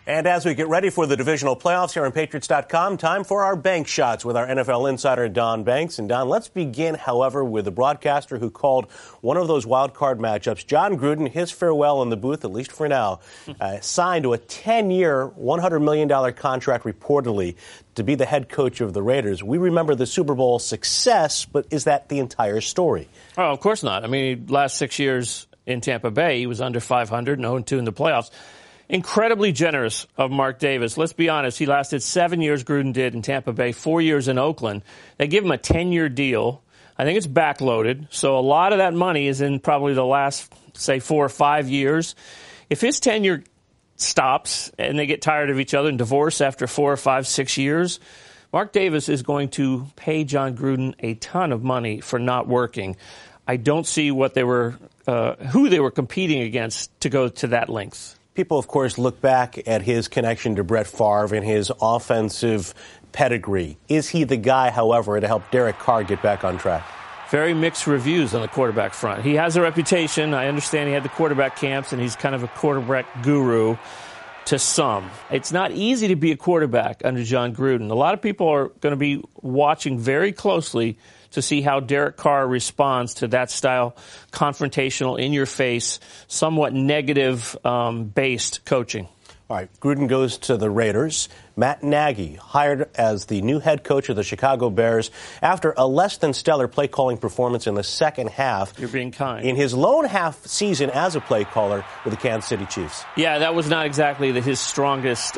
And as we get ready for the divisional playoffs here on Patriots.com, time for our bank shots with our NFL insider, Don Banks. And Don, let's begin, however, with the broadcaster who called one of those wild card matchups. John Gruden, his farewell in the booth, at least for now, signed to a 10-year, $100 million contract reportedly to be the head coach of the Raiders. We remember the Super Bowl success, but is that the entire story? Oh, of course not. I mean, last 6 years in Tampa Bay, he was under 500 and 0-2 in the playoffs. Incredibly generous of Mark Davis. Let's be honest. He lasted 7 years, Gruden did, in Tampa Bay, 4 years in Oakland. They give him a 10-year deal. I think it's backloaded. So a lot of that money is in probably the last, say, 4 or 5 years. If his tenure stops and they get tired of each other and divorce after 4 or 5, 6 years, Mark Davis is going to pay John Gruden a ton of money for not working. I don't see what they were, who they were competing against to go to that length. People, of course, look back at his connection to Brett Favre and his offensive pedigree. Is he the guy, however, to help Derek Carr get back on track? Very mixed reviews on the quarterback front. He has a reputation. I understand he had the quarterback camps, and he's kind of a quarterback guru to some. It's not easy to be a quarterback under John Gruden. A lot of people are going to be watching very closely to see how Derek Carr responds to that style, confrontational, in-your-face, somewhat negative-based coaching. All right, Gruden goes to the Raiders. Matt Nagy, hired as the new head coach of the Chicago Bears after a less-than-stellar play-calling performance in the second half. You're being kind. In his lone half season as a play caller with the Kansas City Chiefs. Yeah, that was not exactly his strongest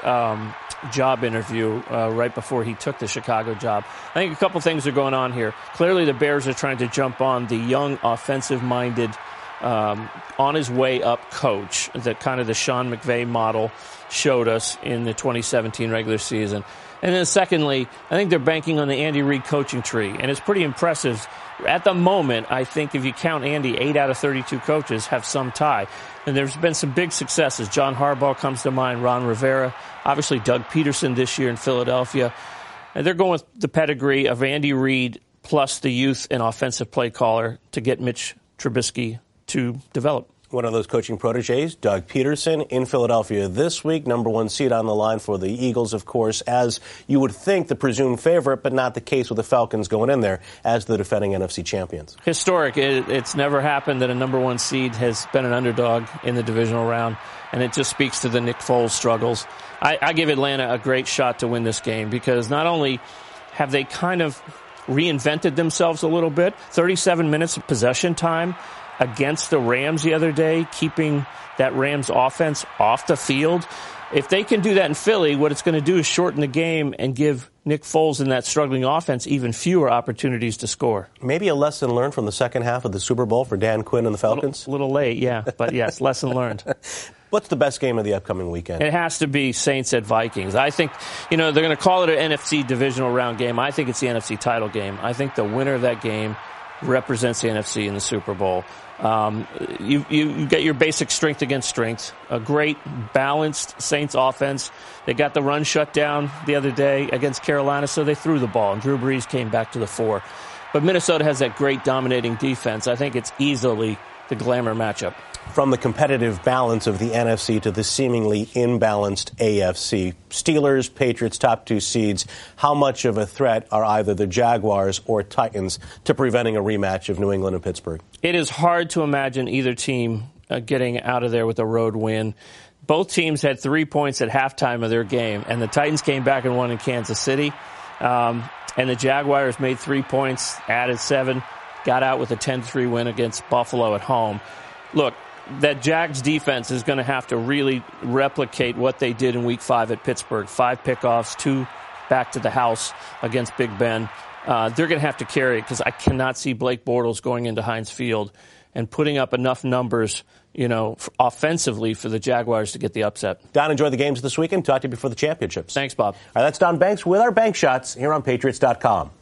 job interview right before he took the Chicago job. I think a couple things are going on here. Clearly, the Bears are trying to jump on the young, offensive-minded, on his way up coach that kind of the Sean McVay model showed us in the 2017 regular season. And then secondly, I think they're banking on the Andy Reid coaching tree, and it's pretty impressive. At the moment, I think if you count Andy, 8 out of 32 coaches have some tie. And there's been some big successes. John Harbaugh comes to mind, Ron Rivera, obviously Doug Peterson this year in Philadelphia. And they're going with the pedigree of Andy Reid plus the youth and offensive play caller to get Mitch Trubisky to develop. One of those coaching proteges, Doug Peterson, in Philadelphia this week. Number 1 seed on the line for the Eagles, of course, as you would think the presumed favorite, but not the case with the Falcons going in there as the defending NFC champions. Historic. It's never happened that a number 1 seed has been an underdog in the divisional round, and it just speaks to the Nick Foles struggles. I give Atlanta a great shot to win this game because not only have they kind of reinvented themselves a little bit, 37 minutes of possession time against the Rams the other day, keeping that Rams offense off the field. If they can do that in Philly, what it's going to do is shorten the game and give Nick Foles and that struggling offense even fewer opportunities to score. Maybe a lesson learned from the second half of the Super Bowl for Dan Quinn and the Falcons? A little late, yeah, but yes, lesson learned. What's the best game of the upcoming weekend? It has to be Saints at Vikings. I think, they're going to call it an NFC divisional round game. I think it's the NFC title game. I think the winner of that game represents the NFC in the Super Bowl. You get your basic strength against strength. A great, balanced Saints offense. They got the run shut down the other day against Carolina, so they threw the ball, and Drew Brees came back to the fore. But Minnesota has that great dominating defense. I think it's easily the glamour matchup. From the competitive balance of the NFC to the seemingly imbalanced AFC, Steelers, Patriots, top 2 seeds, how much of a threat are either the Jaguars or Titans to preventing a rematch of New England and Pittsburgh? It is hard to imagine either team getting out of there with a road win. Both teams had 3 points at halftime of their game, and the Titans came back and won in Kansas City. And the Jaguars made 3 points, added 7, got out with a 10-3 win against Buffalo at home. Look, that Jags defense is going to have to really replicate what they did in Week 5 at Pittsburgh. 5 pickoffs, 2 back to the house against Big Ben. They're going to have to carry it because I cannot see Blake Bortles going into Heinz Field and putting up enough numbers, offensively for the Jaguars to get the upset. Don, enjoy the games this weekend. Talk to you before the championships. Thanks, Bob. All right, that's Don Banks with our bank shots here on Patriots.com.